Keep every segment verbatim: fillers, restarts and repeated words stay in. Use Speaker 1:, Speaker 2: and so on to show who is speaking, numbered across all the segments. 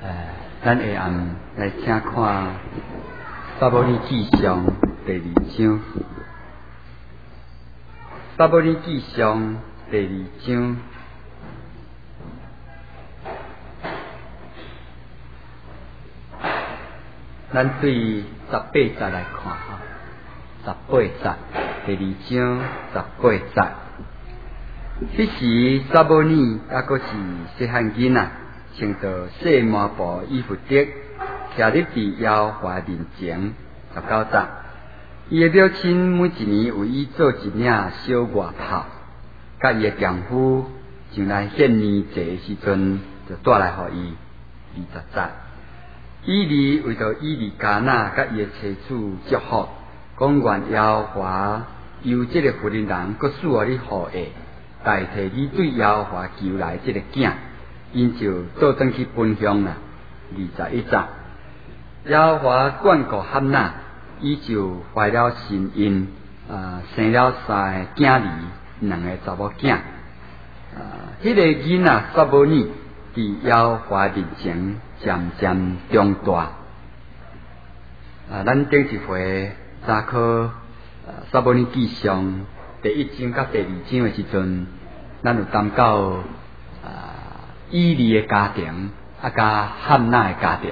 Speaker 1: 呃，咱下暗来请看《撒母耳记上》第二章，《撒母耳记上》第二章。咱对十八节来看哈，十八节第二章十八节。迄时撒母耳还阁是细汉囡仔，穿着细麻布衣服得，徛伫伫耶和华面前。十九节，伊的表亲每一年为伊做一领小外袍，甲伊的丈夫上来献年祭的时阵，就带来互伊。二十节。以利为着以利加纳甲伊的妻子祝福，讲愿耶和华由这个妇人人，阁赐予你后裔，代替你对耶和华求来这个囝，因就倒转去分享啦。二十一节，耶和华眷顾哈娜，伊就怀了身孕，啊，生了三个囝儿，两个查某囝。啊，迄、那个囡仔撒母耳伫耶和华面前渐渐长大。啊，咱顶一回查考《撒母耳记上》第一章甲第二章的时阵，咱有谈到啊以利的家庭，啊甲哈娜的家庭。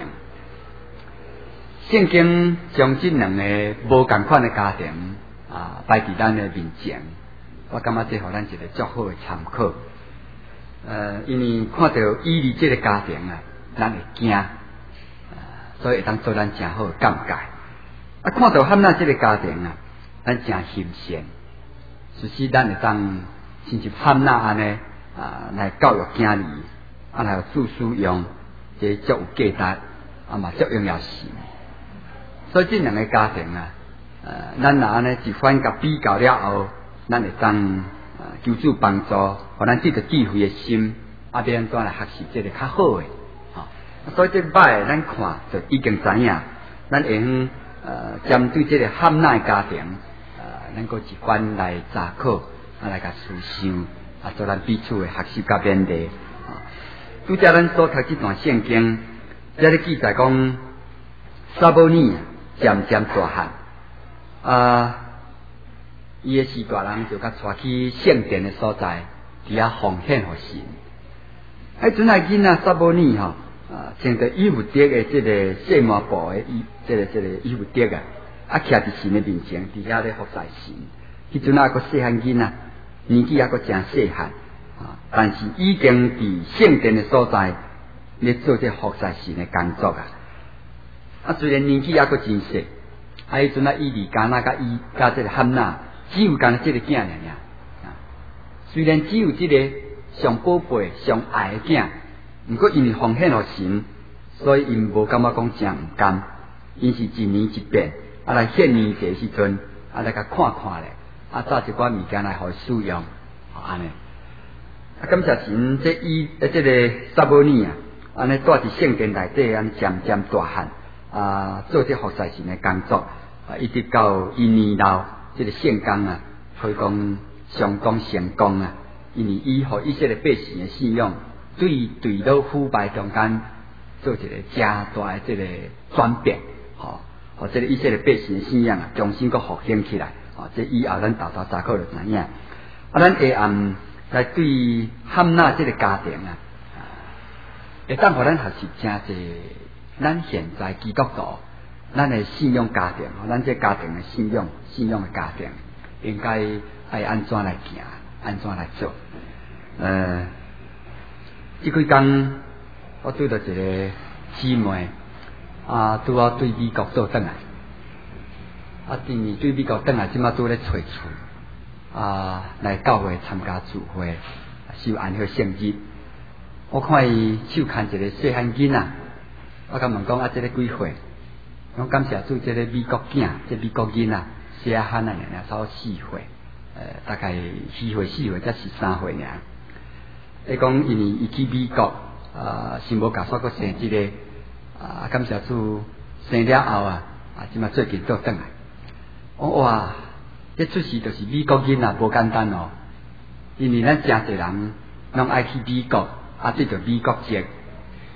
Speaker 1: 圣经将这两个无同款的家庭啊摆伫咱的面前，我感觉这互咱一个足好的参考。呃，因为看到以利这个家庭啊，咱会惊，啊，所以会当做咱真好的感觉。啊，看到哈娜这个家庭啊，咱真欣赏，所以咱会当亲像哈娜安尼啊来教育囝儿，啊来有著书用，这足有价值，啊嘛足重要事。所以这两个家庭啊，呃，咱若安尼一番甲比较了后，咱会当。求主帮助，互咱这个智慧的心，啊，要安怎来学习这个较好的，吼、哦。所以这摆咱看就已经知影，咱会用呃针对这个哈娜的家庭，呃，能够一番来查考，啊来甲思想，啊做咱彼此的学习甲勉励。啊，拄则咱所读这段圣经，这里记载讲，撒母耳渐渐大汉，啊。伊个四大人就甲带去圣殿的所在，伫遐奉献互神。迄阵啊囡仔撒母耳吼，啊穿着衣服得的即个细麻布的衣，即、这个即、这个衣服得啊，啊徛伫神的面前，伫遐咧服侍神。迄阵啊个细汉囡仔，年纪还阁真细汉，啊，但是已经伫圣殿的所在咧做这服侍神的工作啊。啊，虽然年纪还阁真细，啊，迄阵啊以利加纳甲伊甲即个哈娜。只有干这个囝尔尔，啊，虽然只有这个上宝贝、上爱的囝，不过因为奉献互神，所以因无感觉讲真唔甘，因是一年一变，啊来献年节时阵，啊来甲看看咧，啊找一寡物件来互伊使用，啊安尼。啊，感谢神，这伊啊这个撒母耳啊，安尼住伫圣殿内底，安渐渐大汉，啊做这服侍神的工作，啊一直到伊年老。这个圣工啊，可以讲相当成功啊！因为伊互以色列百姓的信仰，对对到腐败中间做一个正大的这个转变，吼、哦，互这个以色列百姓的信仰啊，重新搁复兴起来，吼、哦，这以后咱豆豆查考就知影。啊，咱下暗来对哈娜这个家庭啊，会当互咱学习真济，咱现在基督徒。咱的信仰家庭，咱这家庭的信仰、信仰的家庭，应该爱安怎来行，安怎来做？呃，即几天我拄到一个姊妹，啊，拄好对美国倒转来，啊，因为对美国倒来，即马拄咧找厝，啊，来教会参加聚会，受安息圣日。我看伊手牵一个细汉囡仔，我甲问讲啊，这个几岁？我感谢主，这个美国囝，这美国囡仔，细汉啊，尔差不多四岁，呃，大概四岁、四岁，才十三岁尔。伊讲，因为伊去美国，啊、呃，先无甲煞个生即、这个，啊，感谢主，生了后啊，啊，即马最近倒转来。我哇，这出事就是美国囡仔无简单哦，因为咱真侪人拢爱去美国，啊，对着美国籍。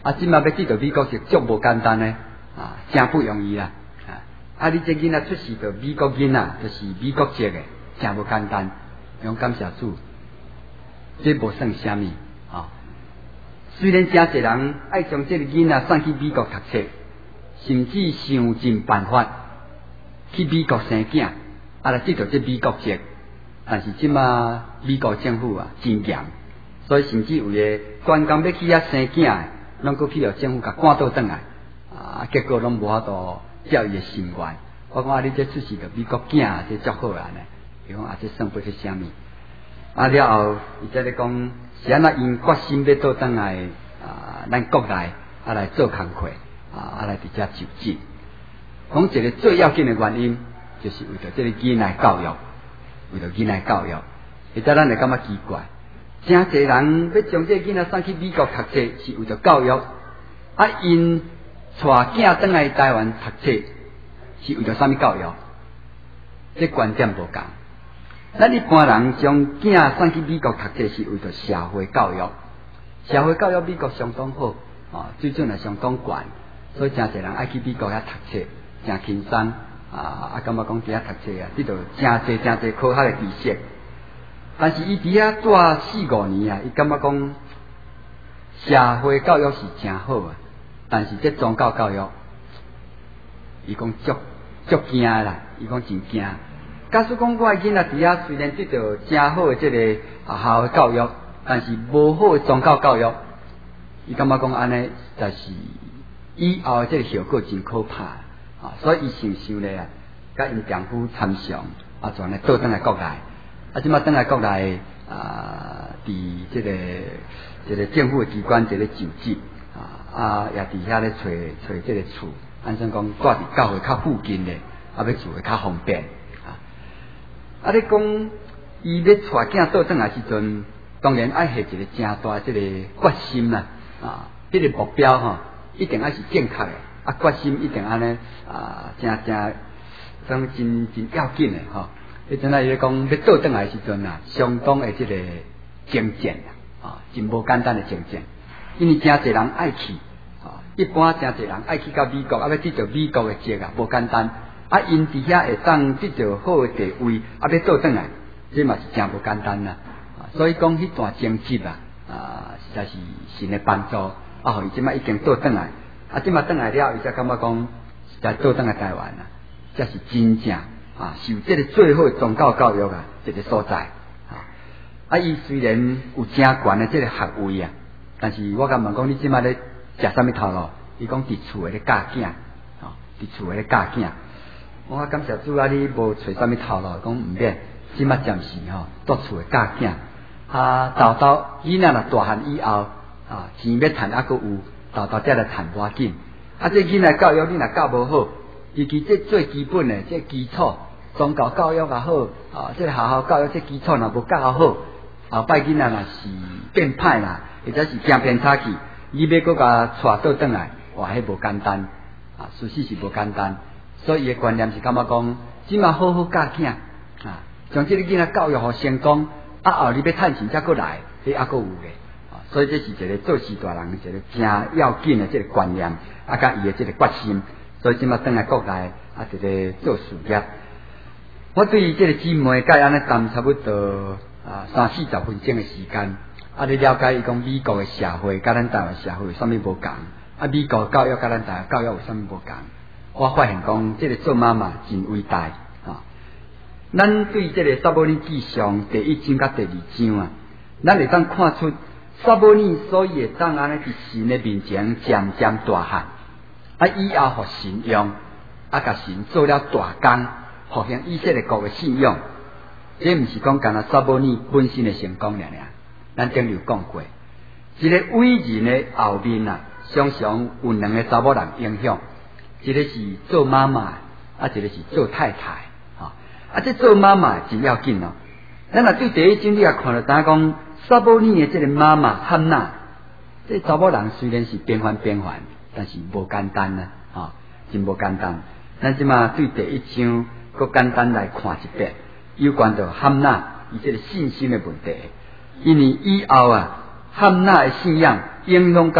Speaker 1: 啊，即马要去到美国是足无简单呢，啊，真不容易啦。啊，啊，你这囡仔出世到美国囡仔，就是美国籍的，真无简单。用感谢主，这无算啥物啊。虽然真侪人爱将这个囡仔送去美国读册，甚至想尽办法去美国生囝，啊来得到这美国籍。但是即马美国政府啊真严，所以甚至有诶专工要去遐生囝，拢搁去了政府甲赶倒转来，啊，结果拢无法度照伊诶心愿。我讲啊，你这出世个美国囝，这足好啊呢。伊讲啊，这算不出啥物。啊了后，伊则咧讲，是安怎因决心要倒转来啊，咱国内啊来做工课啊，啊来伫遮就职。讲一个最要紧的原因，就是为着这个囡仔教育，为着囡仔教育。会则咱会感觉奇怪，真侪人要将这个囡仔送去美国读册，是为着教育；啊，因带囝转来台湾读册，是为着啥物教育？这观点无共。咱一般人将囝送去美国读册是为着社会教育，社会教育美国相当好，啊，水准也相当悬，所以真侪人爱去美国遐读册，真轻松啊！啊，感觉讲伫遐读册啊，得到真侪真侪科学的知识。但是伊伫遐住四五年啊，伊感觉讲社会教育是真好啊，但是这宗教教育，伊讲足足惊啦，伊讲真惊。假使讲我的囡仔伫遐虽然得到真好的这个学校的教育，但是无好的宗教教育，伊感觉讲安尼，但是以后的这个效果真可怕啊！所以伊想想咧啊，甲因丈夫参详啊，转来倒转来国内，啊，即马转来国内啊，伫这个这个政府的机关这个就职啊，啊，也伫遐咧找找这个厝，按算讲住伫教会较附近咧，啊，要住会较方便。啊！你讲伊要带囝倒转来时阵，当然爱下一个真大即个决心啦，啊，迄、这个目标吼、啊，一定爱是正确的，啊，决心一定安尼啊，真真真真真要紧的吼。迄阵啊，伊咧讲要倒转来时阵啊，相当的即个征战啊，真无简单的征战，因为真侪人爱去，啊，一般真侪人爱去到美国，啊，要得到美国的籍啊，无简单。啊，因伫遐会当得到好的地位，啊，要倒转来，这嘛是真无简单啦。啊，所以讲迄段争执啊，啊，实在是神的帮助。啊，互伊即摆已经倒转来，啊，即摆转来了，伊才感觉讲，实在倒转来台湾啊，这是真正啊，受这个最好的宗教教育啊，一个所在。啊，啊，伊虽然有真悬的这个学位啊，但是我甲问讲，你即摆咧食啥物头路？伊讲伫厝诶咧教囝，啊，伫厝诶咧教囝。我感谢主啊！你无找啥物头路，讲毋免，即马暂时吼，住厝诶教囝，啊，豆豆囡仔若大汉以后，啊，钱要趁还佫有，豆豆则来趁无要紧。啊，这囡仔教育你若教无好，尤其这最基本诶，这基础，宗教教育也好，啊，这个学校教育这基础若无教好，后摆囡仔若是变歹啦，或者是行偏差去，你要佫甲带倒转来，哇，迄无简单，啊，事实是无简单。所以伊诶观念是感觉讲，即马好好教囝啊，将即个囡仔教育互成功，啊后你要趁钱才过来，迄还佫有诶啊。所以这是一个做事大人一个真要紧诶即个观念，啊甲伊诶即个决心。所以即马转来国内啊，一个做事业。我对于即个姊妹甲伊安尼谈差不多啊三四十分钟诶时间，啊你了解伊讲美国诶社会甲咱台湾社会有啥物无共，啊美国教育甲咱台湾教育有啥物无共。我发现讲，这个做妈妈真伟大啊！咱对这个撒母耳记上第一章甲第二章啊，咱会当看出撒母耳所以会当安尼伫神的面前渐渐大汉，啊以后互神用，啊甲神做了大工，复兴以色列国的信仰。这毋是讲干那撒母耳本身的成功了了，咱顶有讲过，一个伟人的后面啊，常常有两个查某人影响。一个是做妈妈，啊，一个是做太太，哈、哦，啊，这做妈妈真要紧哦。咱若对第一章你也看到，知影讲撒母耳的这个妈妈汉娜，这查某人虽然是变幻变幻，但是无简单啊，哈、哦，真无简单。咱即马对第一章搁简单来看一遍，有关到汉娜伊这个信心的问题，因为以后啊，汉娜的信仰影响到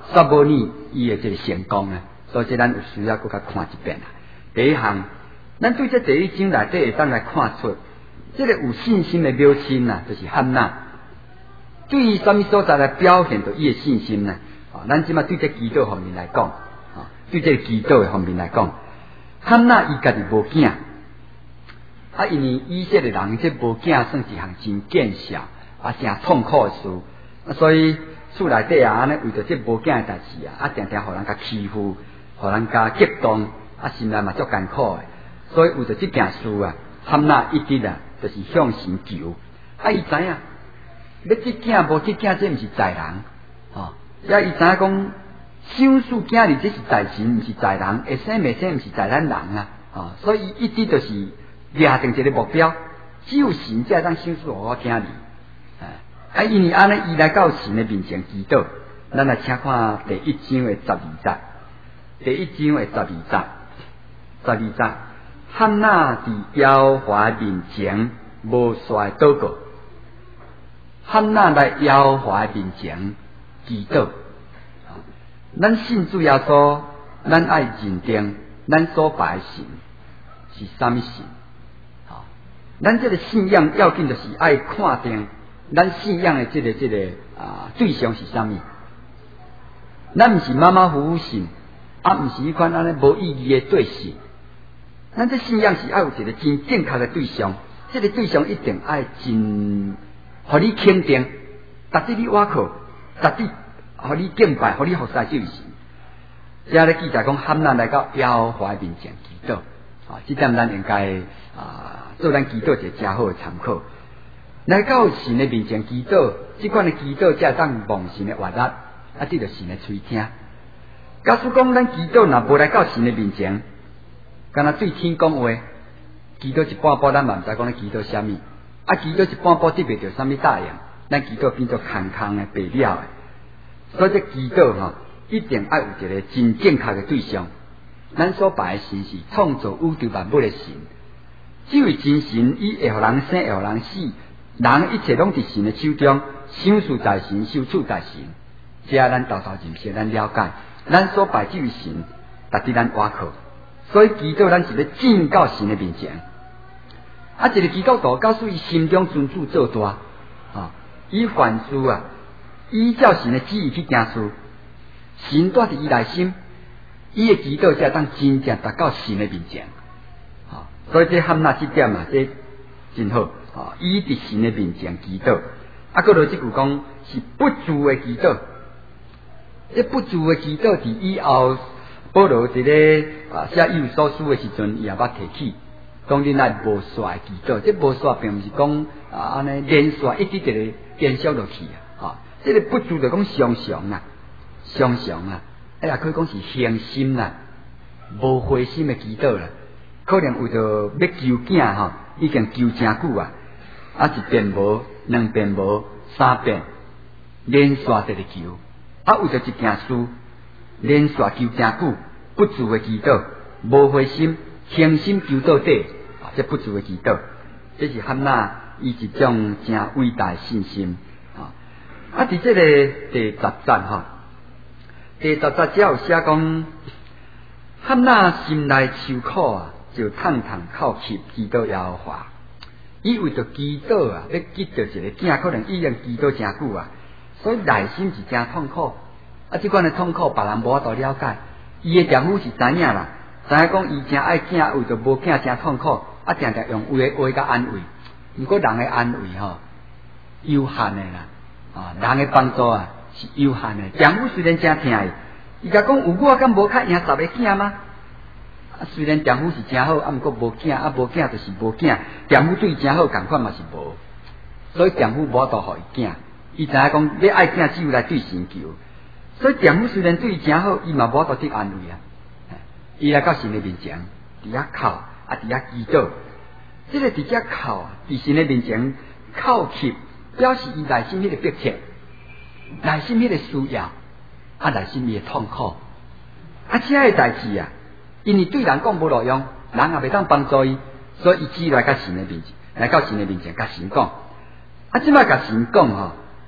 Speaker 1: 煞无呢伊的这个成功啊，所以这咱有需要搁较看一遍啊。第一项，咱对这第一章内底会当来看出，这个有信心的表亲啊，就是汉娜。对于什么所在来表现到伊的信心呢？啊，咱即马对这祈祷方面来讲，啊，对这祈祷的方面来讲，汉娜伊家己无囝，啊，因为以色列人这无囝算一项真见笑，啊，诚痛苦的事，啊，所以厝内底啊，安尼为着这无囝的代志啊，啊，定定互人甲欺负，互人甲激动，啊，心内嘛足艰苦的，所以为着这件事啊，汉娜一直啊，就是向神求，啊，伊知影。要这囝无这囝，这毋是在人，哦，也伊知影讲，想事囝儿这是在神，毋是在人，会生未生毋是在咱人啊，哦，所以一直就是掠定一个目标，只有神才当想事互我囝儿，啊，因为安尼伊来到神的面前祈祷，咱来请看第一章的十二节，第一章的十二节，十二节，汉娜伫耶和华面前无衰祷告。汉娜来耶和华面前祈祷，咱信主耶稣，咱爱认定咱所拜的神是啥物神？啊，咱这个信仰要紧就是爱看定咱信仰的这个这个啊对象是啥物？咱毋是马马虎虎信，啊，毋是迄款安尼无意义的对信。咱这信仰是爱有一个真正确的对象，这个对象一定爱真。互你肯定，达至你倚靠，达至互你敬拜，互你服侍这位神。这咧记载讲，汉娜来到耶和华面前祈祷，啊，这点咱应该啊做咱祈祷一个真好的参考。来到神的面前祈祷，这款的祈祷才当望神的悦纳，啊，这就是神的垂听。假使讲咱祈祷若无来到神的面前，敢若对天讲话，祈祷一半步，咱嘛毋知讲咧祈祷啥物。啊，祈祷一半步得袂到啥物答应，咱祈祷变做空空的、白了的。所以这祈祷吼，一定要有一个真正确的对象。咱所拜的神是创造宇宙万物的神，这位真神，伊会互人生，会互人死，人一切拢伫神的手中，想事在神，受处在神。这咱豆豆认识，咱了解，咱所拜这位神，值得咱倚靠。所以祈祷，咱是咧进到神的面前。啊，一个基督徒，告诉伊心中尊主做大，啊，伊凡事啊，依照神的旨意去行事，神住伫伊内心，伊的祈祷才当真正达到神的面前，啊，所以这汉娜这点啊，这真好，啊，伊伫神的面前祈祷，啊，搁落即句讲是不住的祈祷，这不住的祈祷伫以后，保罗伫咧啊写以弗所书的时阵，伊也捌提起。讲恁来无煞祈祷，这无煞并毋是讲啊安尼连续一直直个延续落去啊，啊，这个不住就讲常常啊，常常啊，哎呀，可以讲是恒心啦，无灰心的祈祷啦，可能为着要求囝吼，已经求真久啊，啊一遍无，两遍无，三遍，连续直直求，啊为着一件事，连续求真久，不住的祈祷，无灰心，恒心求到底。这不住的祈祷，这是汉娜伊一种真伟大的信心啊！啊，伫这个第十节吼，第十节只有写讲，汉娜心内受苦啊，就叹叹哭泣，祈祷耶和华。伊为着祈祷啊，要得到一个囝，可能已经祈祷真久啊，所以内心是真痛苦。啊，这款的痛苦，别人无法度了解。伊的丈夫是知影啦，知影讲伊真爱囝，为着无囝真痛苦。啊，常常用话话甲安慰，毋过人的安慰吼有限的啦，啊，人的帮助啊是有限的。丈夫虽然真疼伊，伊甲讲有我敢无较赢十个囝吗？啊，虽然丈夫是真好，啊，毋过无囝，啊，无囝就是无囝。丈夫对伊真好，共款嘛是无，所以丈夫无法度互伊囝。伊知影讲要爱囝，只有来对神求。所以丈夫虽然对伊真好，伊嘛无法度得安慰啊。伊来到神的面前，伫遐哭。啊！伫遐祈祷，这个直接哭啊！伫神的面前哭泣，表示伊内心迄个迫切，内心迄个需要，啊，内心伊的痛苦。啊，这个代志啊，因为对人讲无路用，人也袂当帮助伊，所以伊只来甲神的面前，来到神的面前甲神讲。啊，即摆甲神讲吼，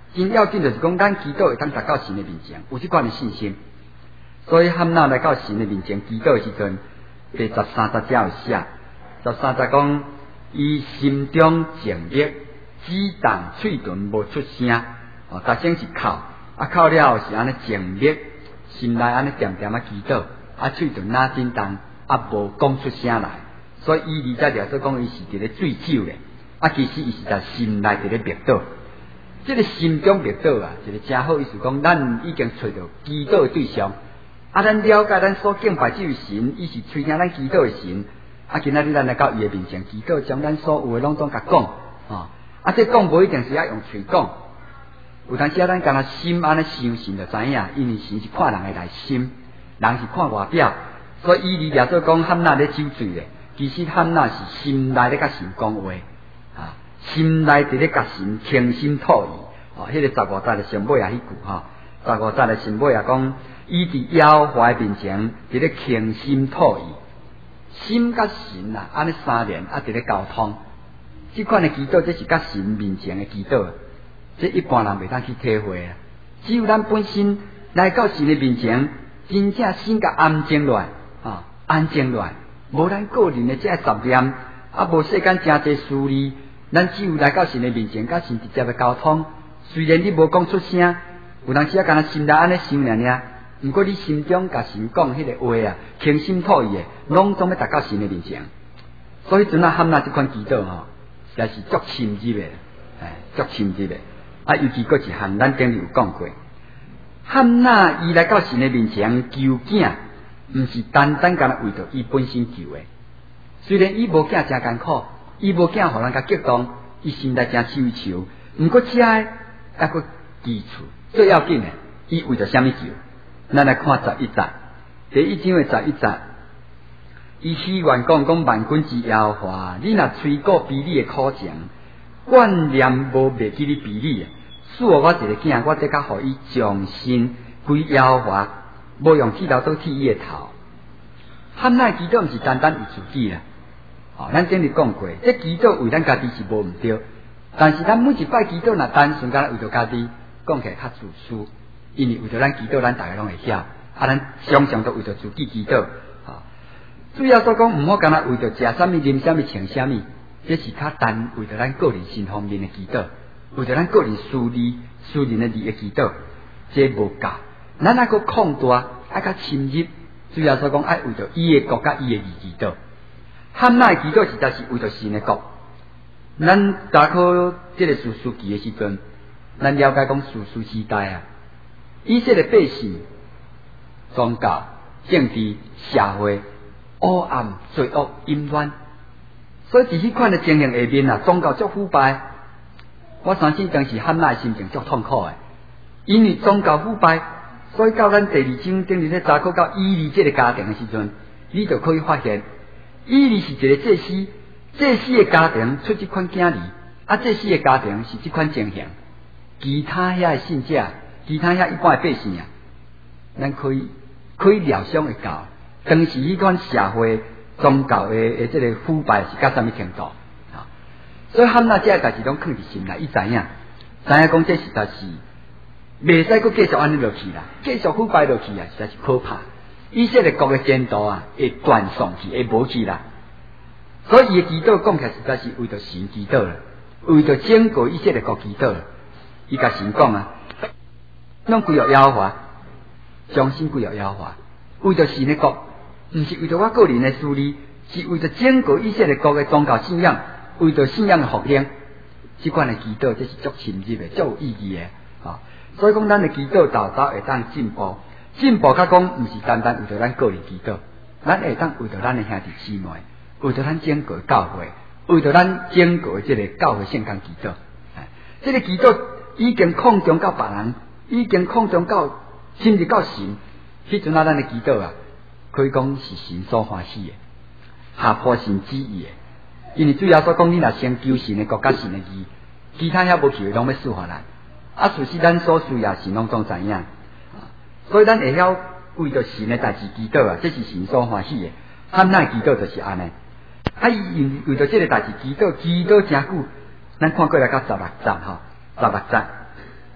Speaker 1: 真要紧就是讲，咱祈祷会当达到神的面前，有这款的信心。所以汉娜来到神的面前祈祷的时阵，第十三节才有写，十三节讲，伊心中静默，只动喙唇无出声，哦，逐声是哭，啊哭了后是安尼静默，心内安尼点点啊祈祷，啊喙唇哪震动，啊无讲出声来，所以伊二节了说讲伊是伫咧醉酒咧，啊其实伊是在心内伫咧默祷。这个心中默祷啊，一个真好意思讲，咱已经找到祈祷的对象，啊，咱了解咱所敬拜这位神，伊是垂听咱祈祷的神，啊，今仔日咱来到伊的面前祈祷，将咱所有的拢总甲讲，啊，啊，这讲无一定是要用嘴讲，有当时啊，咱干那心安尼想神就知影，因为神是看人的内心，人是看外表，所以伊里也做讲汉娜咧酒醉咧，其实汉娜是心内咧甲神讲话，啊。心内伫咧甲神倾心吐意，哦，迄、那个十五节的上尾啊，迄句吼，十五节的上尾啊，讲伊伫耶和华面前伫咧倾心吐意，心甲神啊，安尼三连啊，伫咧交通。即款的祈祷，这是甲神面前的祈祷，这一般人袂当去体会啊。只有咱本身来到神的面前，真正心甲安静落来，啊，安静落来，无咱个人的这杂念，啊，无世间真济事理。咱只有来到神的面前，甲神直接的沟通。虽然你无讲出声，有当时啊，敢若心内安尼想尔尔，毋过你心中甲神讲迄个话啊，倾心吐意的，拢总要达到神的面前。所以阵啊，汉娜这款祈祷吼，实在是足深入的，哎，足深入的。啊，尤其搁一项，咱顶日有讲过，汉娜伊来到神的面前求囝，毋是单单敢若为着伊本身求的。虽然伊无囝真艰苦。伊无囝，互人甲激动，伊心内真求求。毋过遮个还佫基础，最要紧诶，伊为着虾米求？咱来看十一节，第一章诶十一节，伊希愿讲讲万军之耶和华，你若吹过比你诶苦情，怨念无袂记你比你诶，赐我我一个囝，我这甲互伊将心归耶和华，无用剃头刀剃伊诶头。汉乃祈祷毋是单单为自己啦。哦，咱顶日讲过，这祈祷为咱家己是无毋对，但是咱每一摆祈祷若单纯干为着家己，讲起来较自私，因为为着咱祈祷，咱大家拢会晓，啊，咱常常都为着自己祈祷。啊，主要所讲，毋好干那为着食啥物、啉啥物、穿啥物，这是较单为着咱个人性方面的祈祷，为着咱个人私利、私人的利益祈祷，这无够。咱爱个扩大，爱较深入，主要所讲，爱为着伊的国甲伊的义祈祷。汉乃祈祷实在是为着神的国。咱查考这个士师记的时阵，咱了解讲士师时代啊，以色列百姓、宗教、政治、社会黑暗、罪恶、淫乱，所以伫迄款的情形下面啊，宗教足腐败。我相信当时汉乃心情足痛苦的，因为宗教腐败，所以到咱第二章顶日咧查考到以利这个家庭的时阵，你就可以发现。以利是一个祭司，祭司的家庭出这款囝儿，啊，祭司的家庭是这款情形。其他遐的信者，其他遐一般的百姓啊，咱可以可以料想会到，当时迄款社会宗教的诶这个腐败是到什么程度啊？所以汉娜这个代志拢藏伫心内，伊知影，知影讲这实在是袂使佫继续安尼落去啦，继续腐败落去啊，实在是可怕。以色列国的前途啊，会断送去，会无去啦。所以伊的祈祷讲起来实在是为着神祈祷啦，为着整个以色列国祈祷啦。伊甲神讲啊，拢归了耶和华，将心归了耶和华，为着神的国，毋是为着我个人的私利，是为着整个以色列国的宗教信仰，为着信仰的复兴。即款的祈祷，这是足深入的，足有意义的啊。所以讲，咱的祈祷豆豆会当进步。进步甲讲，毋是单单为着咱个人祈祷，咱会当为着咱的兄弟姊妹，为着咱整个教会，为着咱整个这个教会圣工祈祷。这个祈祷已经扩张到别人，已经扩张到甚至到神。迄阵啊，咱的祈祷啊，可以讲是神所欢喜的，下破神旨意的。因为主要所讲，你若先求神的国家神的义，其他遐无去的拢要赐互咱。啊，事实咱所需要神拢总知影。所以咱会晓为着神的代志祈祷啊，这是神所欢喜的。汉乃祈祷就是安尼。啊，伊为着这个代志祈祷，祈祷真久。咱看过来到十六章吼，十六章，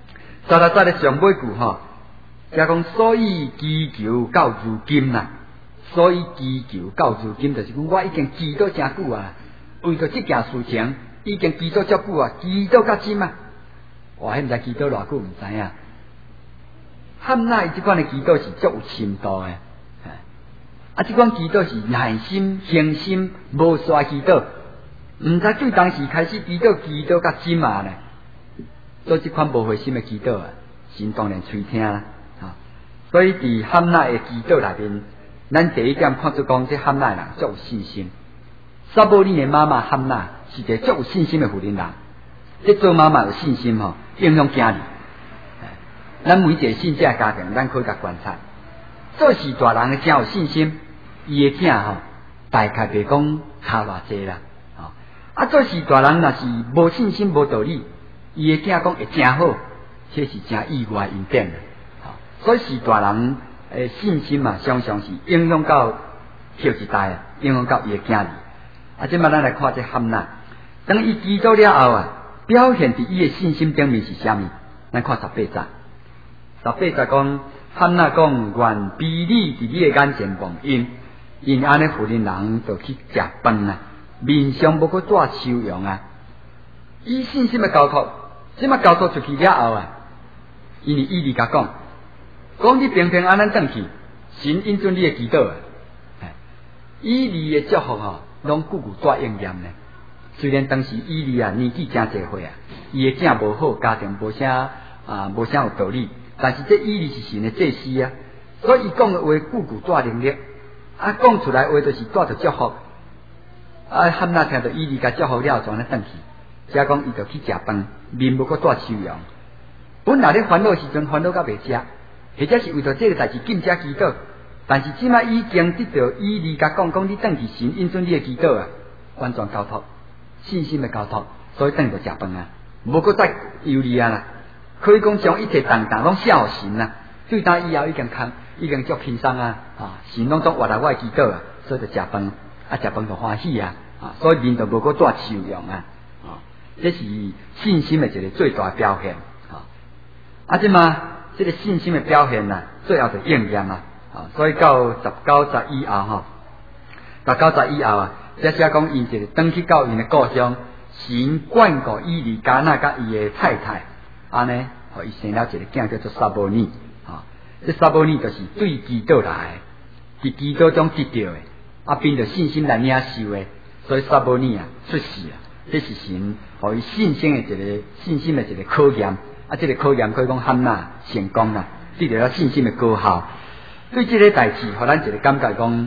Speaker 1: 再来再来上尾句吼，则讲所以祈求到如今啦，所以祈求到如今，就是讲我已经祈祷真久啊，为着这件事情已经祈祷足久啊，祈祷到今啊，哇，迄毋知祈祷偌久，毋知影。汉那伊即款的祈祷是足有深度的，啊，即款祈祷是耐心、恒心、无衰祈祷，毋知对当时开始祈祷，祈祷到今啊咧。做即款无回心的祈祷啊，神当然垂听啦。啊，所以伫汉那的祈祷内面，咱第一点看出讲，这汉那人足有信心。撒母耳的妈妈汉那是一个足有信心的妇人人。这做妈妈有信心吼，影响囝儿。咱每一个信者家庭，咱可以甲观察。做事大人的真有信心，伊的囝吼，大概袂讲差偌济啦。啊，做事大人若是无信心、无道理。伊诶囝讲会真好，这是真意外因典的，所以是大人诶信心嘛，常常是影响到后一代，影响到伊诶囝儿。啊，即摆咱来看这汉那，当伊祈祷了后啊，表现伫伊诶信心顶面是啥物？咱看十八节，十八节讲汉那讲愿比你伫你诶眼前蒙恩，因安尼妇人人就去食饭啊，面上无搁带笑容啊，伊信心诶交托。即马交托出去了后啊，因为伊哩甲讲，讲你平平安安转去，神应准你的祈祷啊。伊哩的祝福吼，拢句句带应验呢。虽然当时伊哩啊年纪真侪岁啊，伊的囝无好，家庭无啥啊无啥有道理，但是这伊哩是神的祭司啊，所以伊讲的话句句带能力，啊讲出来话就是带着祝福。啊，汉那听到伊哩甲祝福了，就安尼转去。则讲伊就去食饭，面无搁带笑容。本来咧烦恼时阵烦恼到袂食，或者是为着这个代志紧遮祈祷。但是即摆已经得到伊哩甲讲讲，你转去神应准你的祈祷啊，完全交托，信心的交托，所以转去食饭啊，无搁再忧虑啊啦。可以讲将一切重担拢卸互神啊，对当以后已经看已经足轻松啊，啊，神拢总活来我的祈祷啊，所以就食饭，啊食饭就欢喜啊，啊，所以面就无搁带笑容啊。这是信心的一个最大的表现，啊！啊，即嘛，这个信心的表现呐，最后就应验啦，啊！所以到十九节以后哈，十九节以后啊，这写讲因一个登去到因的故乡，神管顾伊哩加那甲伊的太太，安尼，互伊生了一个囝叫做撒母耳，啊！这撒母耳就是对祈祷来的，伫祈祷中得到的，啊，凭着信心来领受的，所以撒母耳啊出世啊。这是神互伊信心的一个信心的一个考验，啊，这个考验可以讲汉那成功啦，得到了信心的高效。对这个代志，互咱一个感觉讲，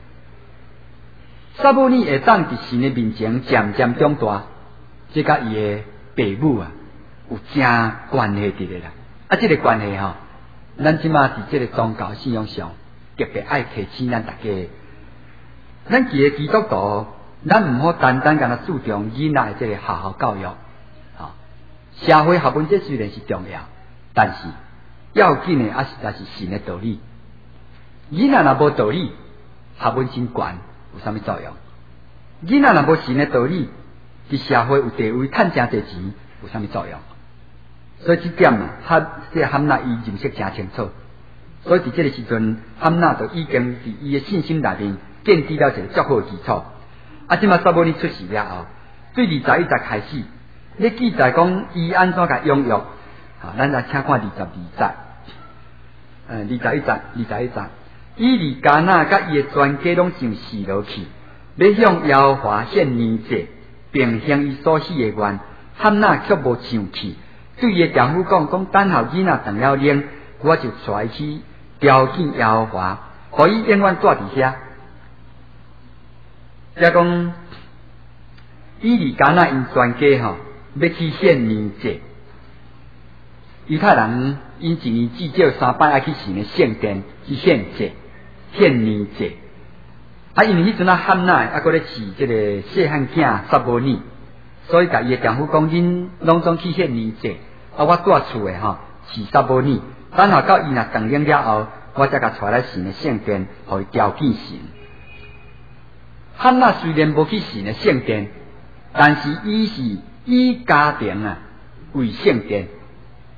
Speaker 1: 撒母耳会当伫神的面前渐渐长大，这甲伊的父母啊有正关系伫咧啦。啊，这个关系吼，咱即马伫这个宗教信仰上特别爱提醒咱大家，咱几个基督徒。咱毋好单单干那注重囡仔的这个学校教育，啊，社会学问这虽然是重要，但是要紧的还是才是神的道理。囡仔若无道理，学问真悬，有啥物作用？囡仔若无神的道理，伫社会有地位，趁正侪钱，有啥物作用？所以这点啊，汉这汉那伊认识真清楚，所以伫这个时阵，汉那就已经伫伊的信心内面建立了一个足好的基础。啊！即马撒母耳出世了后，对二十一节开始，咧记载讲伊安怎甲养育。啊，咱来请看二十二节。呃，二十一节，二十一节，伊哩加那甲伊的全家拢上示罗去，要向耶和华献年祭，并向伊所许的愿。汉那却无上去，对伊的丈夫讲：讲等候囡仔长了龄，我就带去朝见耶和华，互伊永远住伫遐。即讲，伊哩加那因全家吼，要去献年祭。犹太人因一年至少三摆爱去神的圣殿去献祭、献年祭。啊，因为迄阵啊汉那啊，搁咧饲即个细汉囝撒母耳，所以甲伊的丈夫讲：恁拢总去献年祭，啊，我住厝的吼饲撒母耳，等候到伊若长龄了后，我才甲带来神的圣殿，互伊朝见神。汉那虽然无去神的圣殿，但是伊是以家庭啊为圣殿，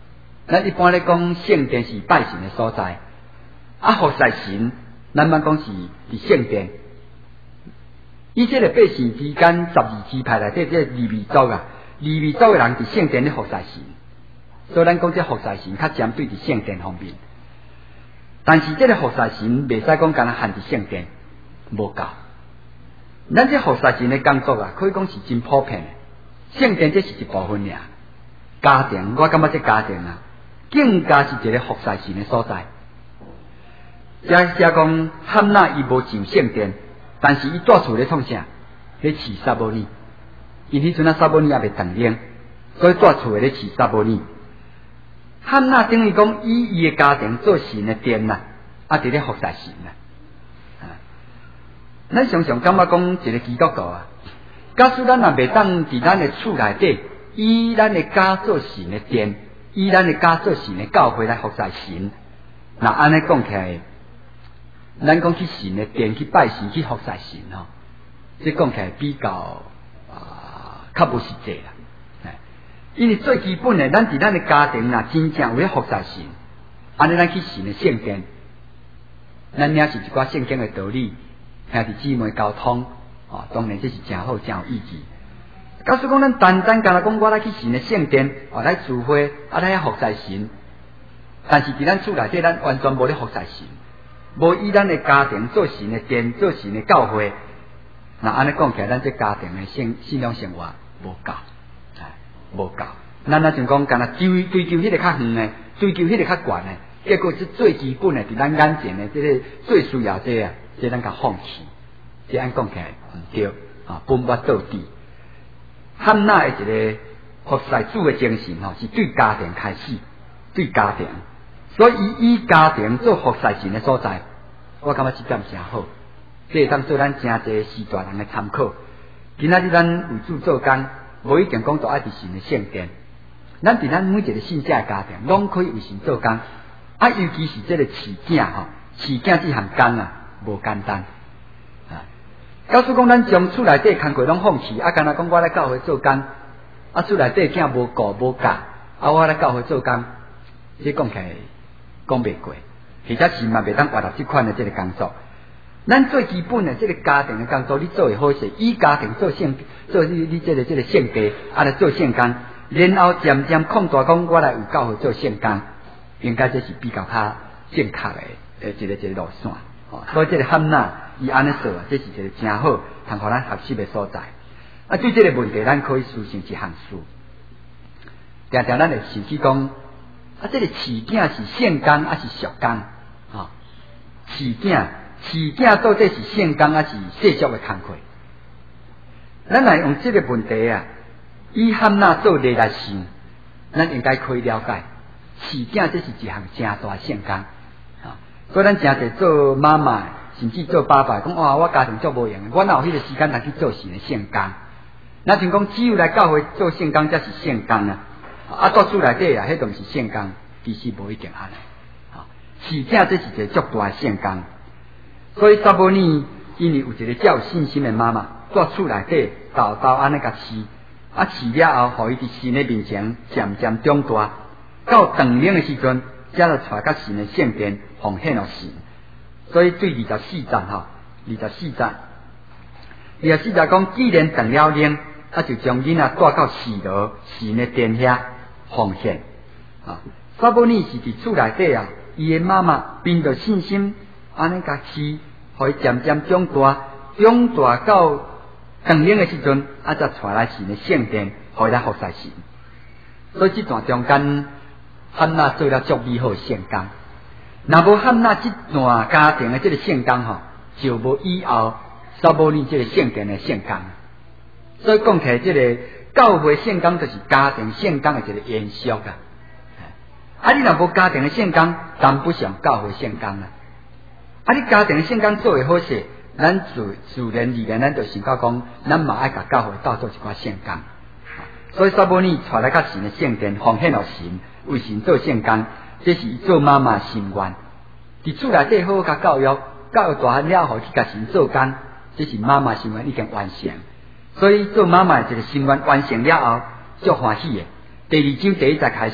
Speaker 1: 咱一般咧讲圣殿是拜神的所在，啊，服侍神，咱们讲是伫圣殿。以这个百姓之间十二支派内底，这利未族啊，利未族的人伫圣殿咧服侍神，所以咱讲这服侍神较针对伫圣殿方面。但是这个服侍神袂使讲干那限伫圣殿，无够。咱这服侍神的工作啊，可以讲是真普遍的。圣殿这是一部分尔，家庭我感觉这家庭啊，更加是一个服侍神的所在。遮遮讲汉娜伊无进圣殿。但是伊住厝咧创啥？咧饲撒母乳，因迄阵啊撒母乳也未长龄，所以住厝咧饲撒母乳。汉娜等于讲以伊诶家庭做神诶殿啦，啊伫咧服侍神啦。啊，咱常常感觉讲一个基督徒啊，假使咱也未当伫咱诶厝内底，以咱诶家做神诶殿，以咱诶家做神诶教会来服侍神，那安尼讲起来。咱讲去神的殿去拜神去服侍神吼，这讲起来比较啊较无实际啦。因为最基本的，咱伫咱的家庭呐，真正有咧服侍神，安尼咱去神的圣殿，咱领是一寡圣经的道理，兄弟姊妹交通，哦，当然这是真好真有意义。假使讲咱单单干那讲我来去神的圣殿，哦来聚会，啊来服侍神，但是伫咱厝内底，咱完全无咧服侍神。无以咱的家庭做神的殿，做神的教会，那安尼讲起来，咱这家庭的信信仰生活无够，哎，无够。咱啊像讲，干那追追求迄个较远的，追求迄个较悬的，结果是最基本的，伫咱眼前的，这个最需要这啊，这咱甲放弃。这安讲起来唔对啊，本末倒置。汉娜的一个服侍主的精神吼，是对家庭开始，对家庭。所以以家庭做服侍神的所在，我感觉这点真好，这会当做咱真侪时大人的参考。今仔日咱为主做工，无一定讲到爱伫神的圣殿，咱伫咱每一个信者的家庭，拢可以为神做工。啊，尤其是这个饲囝吼，饲囝这项工啊，无简单。啊，假使讲咱将厝内底工课拢放弃，啊，干那讲我来教会做工，啊，厝内底囝无顾无教，啊，我来教会做工，这讲起来。讲袂过，或者是嘛袂当活到这款的这个工作。咱最基本的这个家庭的工作，你做会好势，以家庭做圣，做你你这个这个圣地，啊来做圣工，然后渐渐扩大讲我来有教会做圣工，应该这是比较较正确的诶一个一个路线。哦，所以这个汉娜伊安尼做啊，这是一个真好，通互咱合适的所在。啊，对这个问题，咱可以思成一项事。常常咱会想起讲。啊，这个饲囝是圣工还是俗工？啊，饲囝，饲囝到底是圣工还是世俗的工课？咱来用这个问题啊，以汉娜做例来想，咱应该可以了解，饲囝这是一项真大圣工啊。所以咱真侪做妈妈，甚至做爸爸，讲哇，我家庭做无用，我哪有迄个时间来去做神的圣工？那像讲只有来教会做圣工才是圣工啊。啊，到厝内底啊，迄都毋是圣工，其实无一定安尼。啊，饲囝这是一个足大的圣工，所以撒母耳因为有一个较有信心的妈妈，住厝内底豆豆安尼甲饲，啊饲了后，互伊伫神的面前渐渐长大，到长龄的时阵，才就带到神的圣殿奉献了神。所以对二十四节吼，二十四节，二十四节讲，既然长了龄，啊就将囡仔带到示罗神的殿遐。奉献啊！撒母耳是伫厝内底啊，伊的妈妈凭着信心，安尼甲饲，互伊渐渐长大，长大到长龄的时阵，啊，才带来神的圣殿，互伊来服侍神。所以这段中间，汉娜做了足美好的圣工。若无汉娜这段家庭的这个圣工吼，就无以后撒母耳这个圣殿的圣工。所以讲起来，这个。教会圣工就是家庭圣工的一个延续啊！啊，你若无家庭的圣工，谈不上教会圣工啊！啊，你家庭的圣工做会好势，咱自自然而然，咱就想到讲，咱嘛爱甲教会当做一寡圣工。所以撒母耳带来甲神的圣殿，奉献了神，为神做圣工，这是伊做妈妈心愿。伫厝内底好好甲教育，教育大汉了后去甲神做工，这是妈妈心愿已经完成。所以做妈妈一个心愿完成了后，足欢喜的。第二章第一节开始，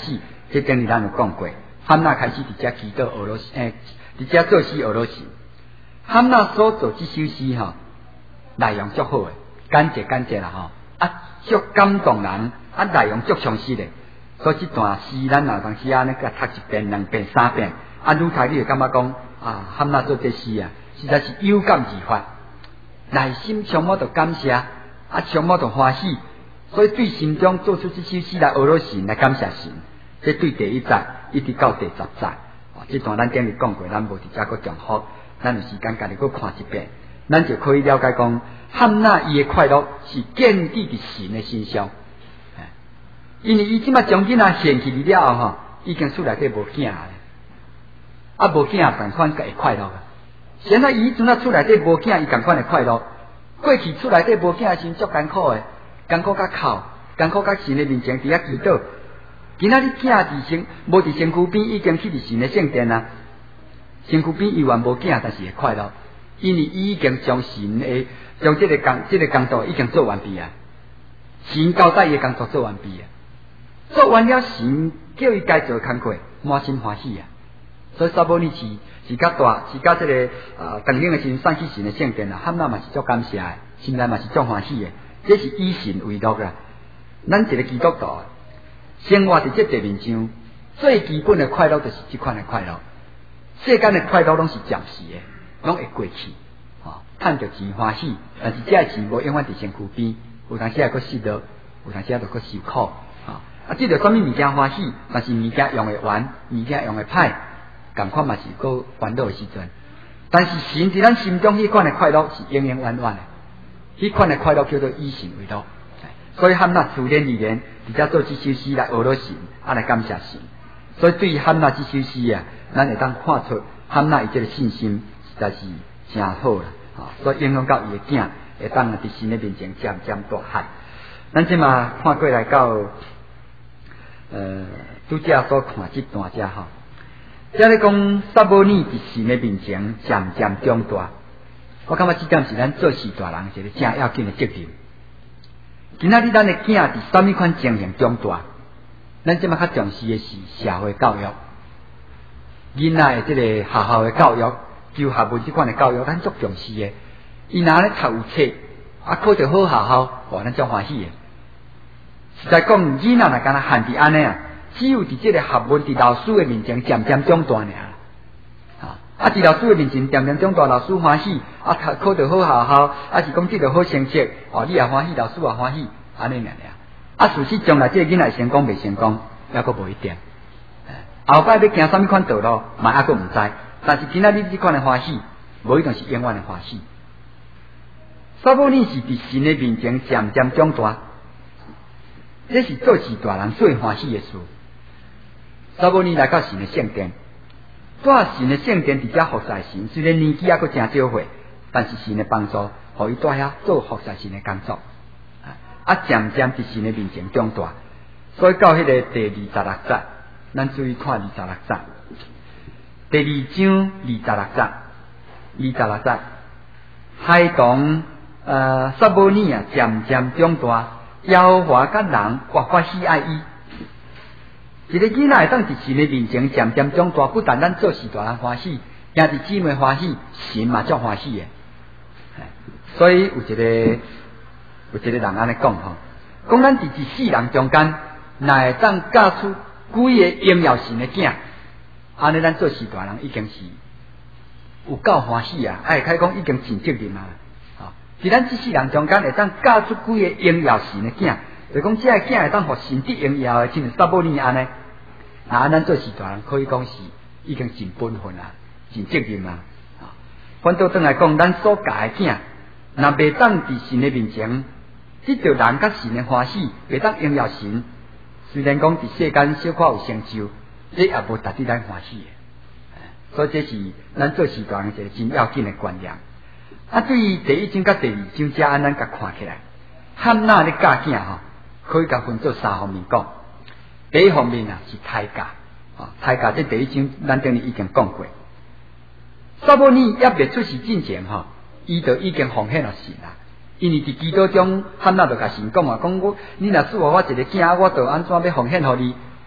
Speaker 1: 这顶日咱有讲过，汉娜开始伫遮祈祷俄罗斯，诶、欸，伫遮做诗俄罗斯。汉娜所做这首诗吼，内容足好诶，简洁简洁啦吼，啊，足感动人，啊，内容足详细诶。所以这段诗咱若当时啊，那个读一遍、两遍、三遍，啊，愈读你就感觉讲啊，汉娜做这诗啊，实在是有感而发，内心充满着感谢，啊，充满着欢喜。所以对心中做出这首诗来俄罗斯来感谢神，这对第一节一直到第十节，哦，这段咱顶日讲过，咱无伫遮个重复，咱有时间家己搁看一遍，咱就可以了解讲，汉娜伊的快乐是建立伫神的身上，因为伊即马将囡仔献去了后吼，已经厝内底无囝咧，啊无囝同款会快乐啊。现在伊阵啊厝内底无囝，伊同款会快乐。过去厝内底无囝是足艰苦的。艰苦甲哭，艰苦甲神的面前伫遐祈祷。今仔日囝伫身，无伫身躯边，已经去伫神的圣殿啊。身躯边依然无囝，但是会快乐，因为伊已经将神的将这个工这个工作已经做完毕啊。神交代伊的工作做完毕啊，做完了神叫伊该做的工作，满心欢喜啊。所以撒母耳是是较大，是甲这个啊当领的时送去神的圣殿啊，汉娜嘛是足感谢的，心内嘛是足欢喜的。这是以神为乐啦。咱一个基督徒，生活伫这地面上，最基本的快乐就是这款的快乐。世间的快乐拢是暂时的，拢会过去。哦，赚着钱欢喜，但是这个钱无永远伫身躯边，有当时还佫失落，有当时还佫受苦。啊，啊，这着什么物件欢喜，但是物件用会完，物件用会歹，共款嘛是佫烦恼的时阵。但是神伫咱心中迄款的快乐是永永远远的。迄款的快乐叫做以神为乐，所以汉娜自然而然伫遮做这首诗来俄罗神，啊来感谢神。所以对于汉娜这首诗啊，咱会当看出汉娜伊这个信心实在是真好啦，啊，所以影响到伊的囝会当伫神的面前渐渐大汉。咱即嘛看过来到，呃，拄则所看这段遮吼，遮咧讲撒母耳伫神的面前渐渐长大。我感觉这点是咱做事大人一个正要紧的责任。今仔日咱的囝伫什么款情形长大，咱即马较重视的是社会教育，囡仔的这个学校的教育，就学文这款的教育，咱足重视的。伊若咧读有册，啊考着好学校，哇，咱足欢喜的。实在讲，囡仔若敢若限伫安尼啊，只有伫这个学问伫老师的面前渐渐长大尔。啊！伫老师的面前，渐渐长大，老师欢喜，啊，考考到好学校，啊是讲得到好成绩，哦，你也欢喜，老师也欢喜，安尼尔尔。啊，事实将来这个囡仔成功未成功，还佫无一定。后摆要行什么款道路，嘛还佫毋知。但是今仔日这款的欢喜，无一定是永远的欢喜。撒母耳是伫神的面前渐渐长大，这是做事大人最欢喜的事。撒母耳来到神的圣殿。在神的圣殿伫遮服侍神，虽然年纪还佫真少岁，但是神的帮助，互伊在遐做服侍神的工作，啊，渐渐伫神的面前长大。所以到迄个第二十六节，咱注意看二十六节，第二章二十六节，二十六节，孩童呃撒母耳啊，渐渐长大，耶和华甲人活发喜爱伊。一个囡仔会当伫神的面前渐渐长大，不但咱做事大人欢喜，兄弟姊妹欢喜，神嘛足欢喜的。所以有一个有一个人安尼讲吼，讲咱伫一世人中间，若会当教出几个荣耀神的囝，安尼咱做事大人已经是有够欢喜啊！哎，可以讲已经尽责任啊！啊，伫咱这世人中间会当教出几个荣耀神的囝，就讲这个囝会当互神得荣耀的，亲像撒母耳安尼。那咱做事大人可以讲是已经尽本分啦，尽责任啦。啊，反倒转来讲，咱所教的囝，若袂当伫神的面前，得着人甲神的欢喜，袂当荣耀神。虽然讲伫世间小可有成就，这也无达得咱欢喜的。所以这是咱做事大人一个真要紧的观念。啊，对于第一章甲第二章遮安咱甲看起来，汉娜咧教囝吼，可以甲分做三方面讲。第一方面啊是胎教，啊胎教这第一章咱顶日已经讲过。撒母耳还未出世之前吼，伊就已经奉献了神啦。因为伫基督中，汉娜就甲神讲啊，讲我你若赐我我一个囝，我就安怎要奉献互你？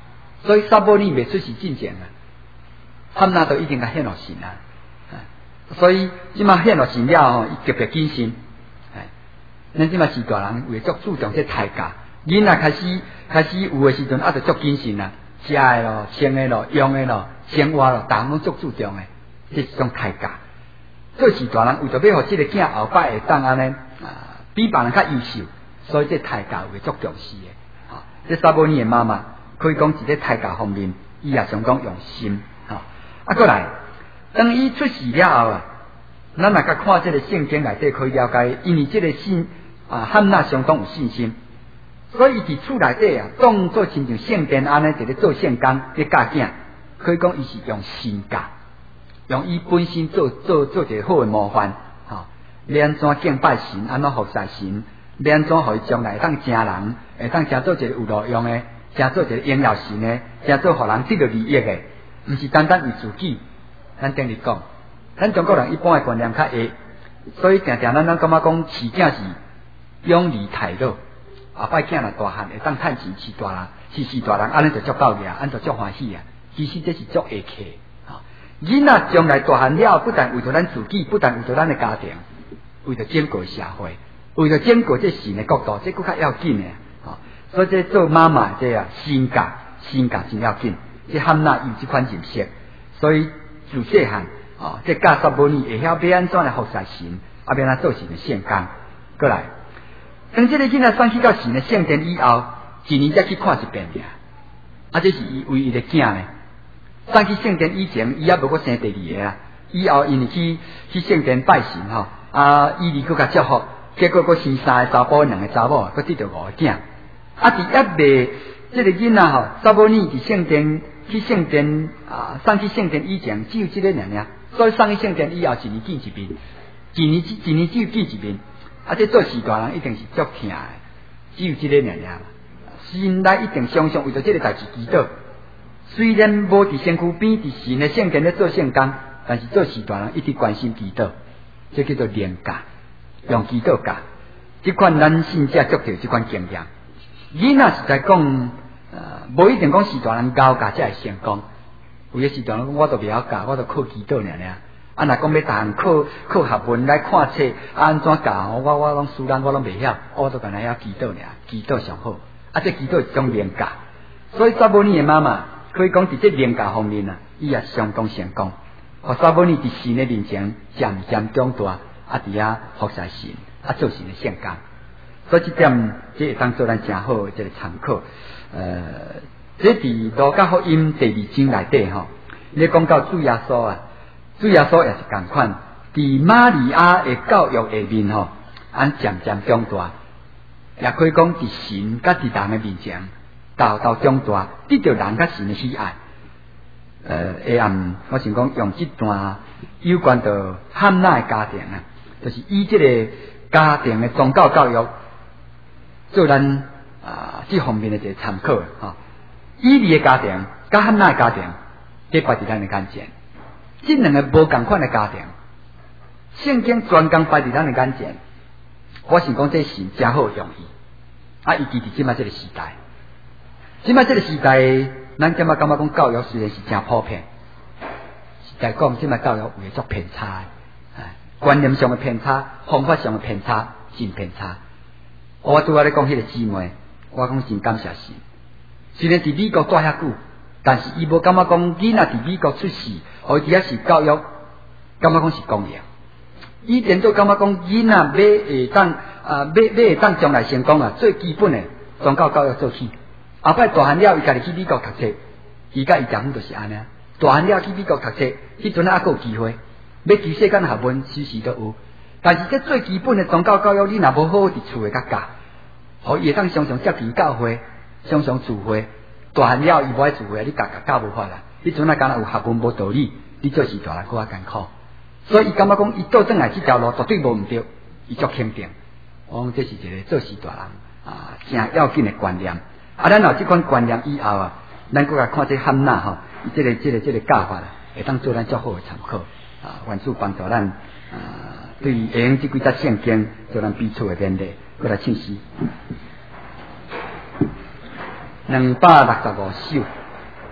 Speaker 1: 所以撒母耳未出世之前啊，汉娜都已经甲献落神啊。所以即马献落神了吼，伊特别谨慎。哎，咱即马是大人为足注重这胎教，囡仔开始开始有诶时阵，啊，就足谨慎啦，食诶咯、穿诶咯、用诶咯、生活咯，逐项拢足注重诶，这是种胎教。做是大人为着要互即个囝后摆会当安尼啊，比别人较优秀，所以这胎教会足重视诶。啊，这撒母耳诶妈妈可以讲伫咧胎教方面，伊也相当用心。啊，啊，过来，当伊出世了后啊，咱若甲看这个圣经内底可以了解，因为这个信啊，汉娜相当有信心，所以伫厝内底啊，当做亲像圣殿安尼，伫咧做圣工咧教囝，可以讲伊是用心教。用伊本身做做做一个好的模范，吼、哦，要安怎敬拜神，安怎服侍神，要安怎互伊将来会当成人，会当成做一个有路用的，成做一个荣耀神的，成做互人得到利益的，毋是单单为自己。咱顶日讲，咱中国人一般的观念较下，所以定定咱咱感觉讲饲囝是养儿太老，后摆囝若大汉会当趁钱饲大人，饲饲大人，安尼就足够个，安就足欢喜啊。其实这是足下客。囡仔将来大汉了，不但为着咱自己，不但为着咱的家庭，为着整个社会，为着整个这神的国度，这更较要紧的。哦，所以这做妈妈这啊，心教心教真要紧。这汉娜有这款认识，所以自细汉哦，这教撒母耳会晓要安怎来服侍神，啊，要安做神的圣工。过来，当这个囡仔送去到神的圣殿以后，一年才去看一遍尔，啊，这是伊唯一的囝呢。上去圣殿以前，伊也无过生第二个啊。以后因为去去圣殿拜神吼，啊，伊哩佫甲祝福，结果佫生三个查甫，两个查某，佫得到五个囝。啊，伫一未这个囡仔吼，撒母耳伫圣殿去圣殿啊，上去圣殿以前只有这个尔尔，所以上去圣殿以后一年见一面，一年一年只有见一面。啊，这做事大人一定是足疼的，只有这个尔尔，心内一定常常为着这个代志祈祷。虽然无伫身躯边，伫神的圣殿咧做圣工，但是做事大人一直关心祈祷，这叫做连教，用祈祷教。这款咱信者足着这款经验。囡仔是在讲，呃，无一定讲是大人教教才会成功。有诶是大人讲，我都袂晓教，我都靠祈祷尔尔。啊，若讲要逐项靠靠学问来看册，啊，安怎教？我我拢输人，我拢袂晓，我都干那晓祈祷尔，祈祷上好。啊，这祈祷是一种连教，所以撒母耳诶妈妈。可以讲，伫这灵教方面啊，伊也相当成功。互撒母耳伫神的面前渐渐长大，啊，伫遐服侍神，啊，做神的圣工。所以这点，这会当做咱真好的这个参考。呃，这伫路加福音第二章内底吼，你讲到主耶稣啊，主耶稣也是共款，伫玛利亚的教育下面吼，按渐渐长大，也可以讲伫神甲伫人的面前。到到长大，得到人甲神的喜爱。呃，下暗我想讲用这段有关到汉娜的家庭啊，就是以这个家庭的宗教教育做咱啊这方面的一个参考啊。以利的家庭甲汉娜的家庭，这摆伫咱的眼前，这两个无共款的家庭，圣经专工摆伫咱的眼前。我想讲这神真好用意，啊，伊记伫即摆这个时代。即摆这个时代，咱今麦感觉讲教育虽然是真普遍，实在讲即摆教育有会作偏差的，观念上的偏差，方法上的偏差，真偏差。我拄仔咧讲迄个姊妹，我讲真感谢神。虽然伫美国住遐久，但是伊无感觉讲囡仔伫美国出世，而且是教育，感觉讲是公平。以前都感觉讲囡仔要会当啊，要要会当将来成功啊，最基本的宗教教育做起。后摆大汉了，伊家己去美国读册，伊甲伊丈夫就是安尼。大汉了去美国读册，迄阵啊，还有机会，要求世间学问，时时都有。但是这最基本的宗教教育，你若无好好伫厝诶甲教，互伊会当常常接近教会，常常聚会。大汉了，伊无爱聚会，你教教教无法啦。迄阵啊，敢若有学问无道理，你做事大人更加艰苦。所以伊感觉讲，伊倒转来这条路绝对无毋对，伊足肯定。我讲这是一个做事大人啊，真要紧的观念。啊，咱有这款观念以后啊，咱搁来看这汉娜吼，伊这个、这个、这个教法，会当做咱较好的参考啊，愿主帮助咱啊，对于下用这几则圣经做咱彼此的勉励，搁来唱诗。两百六十五首，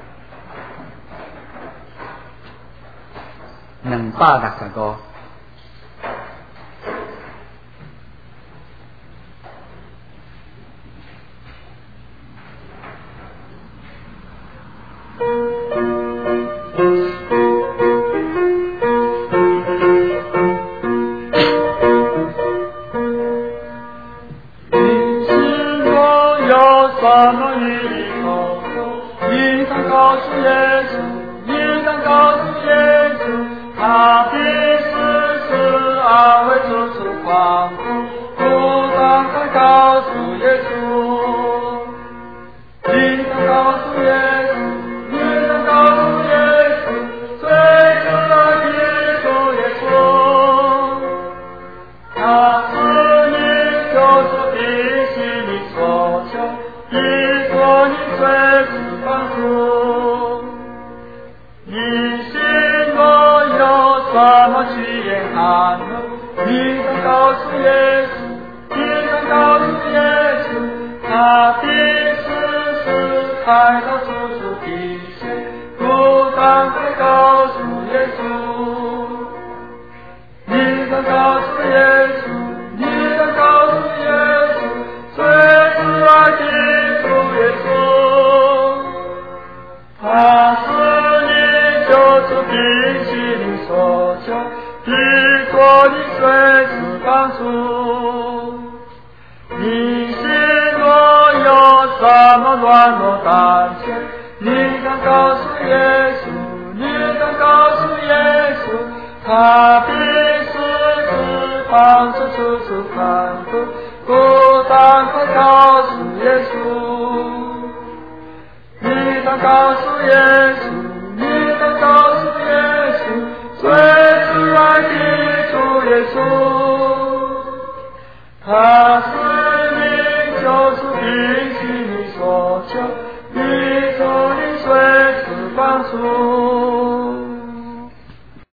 Speaker 1: 两百六十五。
Speaker 2: 你所求，你所你随时帮助。